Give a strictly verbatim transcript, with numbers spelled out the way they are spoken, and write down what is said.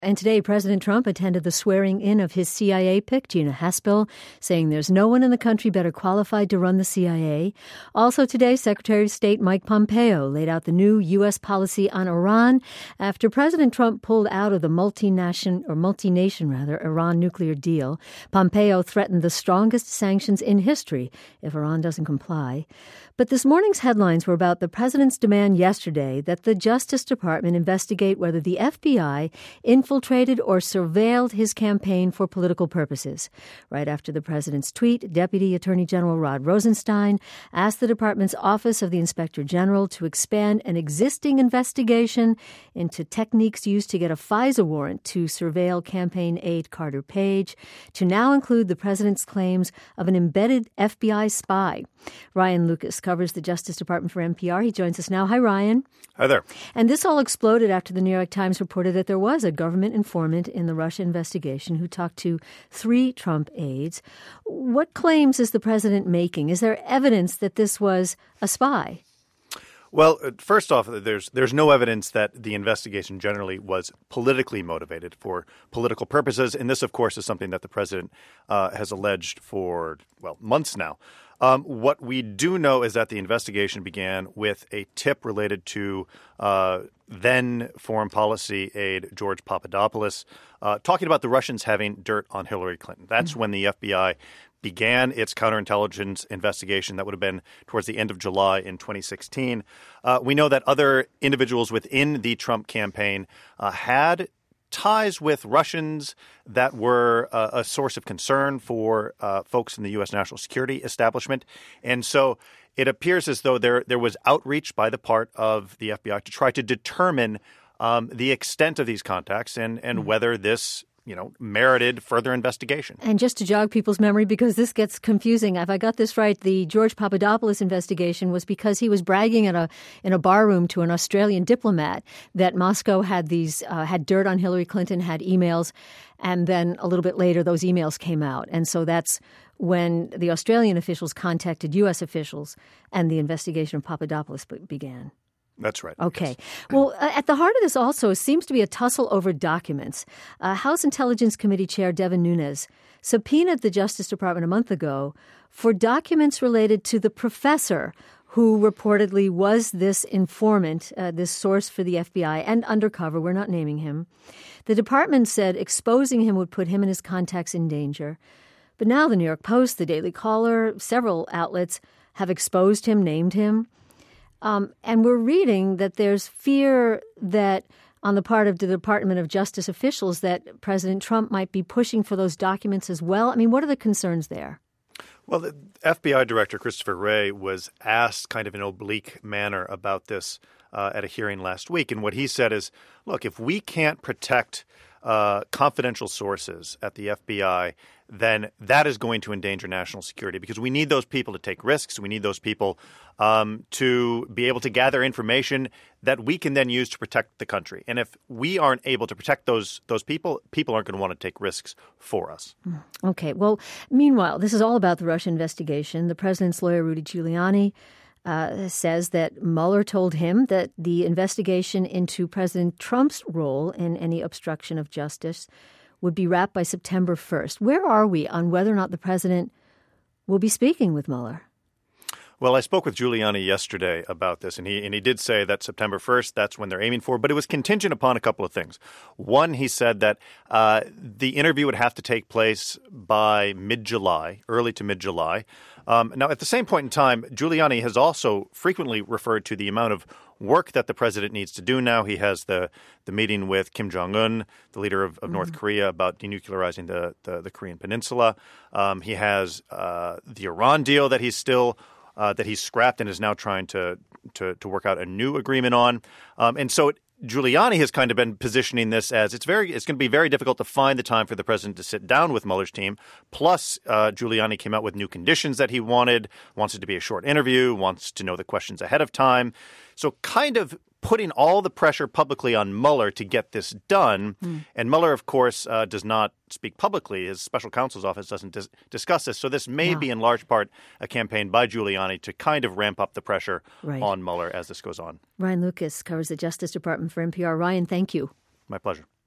And today, President Trump attended the swearing-in of his C I A pick, Gina Haspel, saying there's no one in the country better qualified to run the C I A. Also today, Secretary of State Mike Pompeo laid out the new U S policy on Iran after President Trump pulled out of the multi-nation, or multi-nation rather, Iran nuclear deal. Pompeo threatened the strongest sanctions in history if Iran doesn't comply. But this morning's headlines were about the president's demand yesterday that the Justice Department investigate whether the F B I infiltrated or surveilled his campaign for political purposes. Right after the president's tweet, Deputy Attorney General Rod Rosenstein asked the department's Office of the Inspector General to expand an existing investigation into techniques used to get a FISA warrant to surveil campaign aide Carter Page, to now include the president's claims of an embedded F B I spy. Ryan Lucas covers the Justice Department for N P R. He joins us now. Hi, Ryan. Hi there. And this all exploded after the New York Times reported that there was a government informant in the Russia investigation who talked to three Trump aides. What claims is the president making? Is there evidence that this was a spy? Well, first off, there's there's no evidence that the investigation generally was politically motivated for political purposes. And this, of course, is something that the president uh, has alleged for, well, months now. Um, what we do know is that the investigation began with a tip related to uh, then Foreign Policy aide George Papadopoulos uh, talking about the Russians having dirt on Hillary Clinton. That's mm-hmm. when the F B I began its counterintelligence investigation. That would have been towards the end of July in twenty sixteen. Uh, we know that other individuals within the Trump campaign uh, had ties with Russians that were uh, a source of concern for uh, folks in the U S national security establishment. And so it appears as though there there was outreach by the part of the F B I to try to determine um, the extent of these contacts and, and mm-hmm. whether this you know, merited further investigation. And just to jog people's memory, because this gets confusing, if I got this right, the George Papadopoulos investigation was because he was bragging in a in a bar room to an Australian diplomat that Moscow had these uh, had dirt on Hillary Clinton, had emails, and then a little bit later those emails came out. And so that's when the Australian officials contacted U S officials and the investigation of Papadopoulos began. That's right. Okay. Yes. Well, uh, at the heart of this also seems to be a tussle over documents. Uh, House Intelligence Committee Chair Devin Nunes subpoenaed the Justice Department a month ago for documents related to the professor who reportedly was this informant, uh, this source for the F B I, and undercover. We're not naming him. The department said exposing him would put him and his contacts in danger. But now the New York Post, the Daily Caller, several outlets have exposed him, named him. Um, and we're reading that there's fear that on the part of the Department of Justice officials that President Trump might be pushing for those documents as well. I mean, what are the concerns there? Well, the F B I Director Christopher Wray was asked kind of in an oblique manner about this uh, at a hearing last week. And what he said is, look, if we can't protect uh, confidential sources at the F B I, then that is going to endanger national security because we need those people to take risks. We need those people um, to be able to gather information that we can then use to protect the country. And if we aren't able to protect those those people, people aren't going to want to take risks for us. Okay. Well, meanwhile, this is all about the Russia investigation. The president's lawyer, Rudy Giuliani, Uh, says that Mueller told him that the investigation into President Trump's role in any obstruction of justice would be wrapped by September first. Where are we on whether or not the president will be speaking with Mueller? Well, I spoke with Giuliani yesterday about this, and he and he did say that September first, that's when they're aiming for, but it was contingent upon a couple of things. One, he said that uh, the interview would have to take place by mid-July, early to mid-July. Um, now, at the same point in time, Giuliani has also frequently referred to the amount of work that the president needs to do now. He has the the meeting with Kim Jong-un, the leader of, of mm-hmm. North Korea, about denuclearizing the, the, the Korean Peninsula. Um, he has uh, the Iran deal that he's still Uh, that he's scrapped and is now trying to to, to work out a new agreement on. Um, and so it, Giuliani has kind of been positioning this as it's very it's going to be very difficult to find the time for the president to sit down with Mueller's team. Plus, uh, Giuliani came out with new conditions that he wanted, wants it to be a short interview, wants to know the questions ahead of time. So kind of putting all the pressure publicly on Mueller to get this done. Mm. And Mueller, of course, uh, does not speak publicly. His special counsel's office doesn't dis- discuss this. So this may yeah. be in large part a campaign by Giuliani to kind of ramp up the pressure right. on Mueller as this goes on. Ryan Lucas covers the Justice Department for N P R. Ryan, thank you. My pleasure.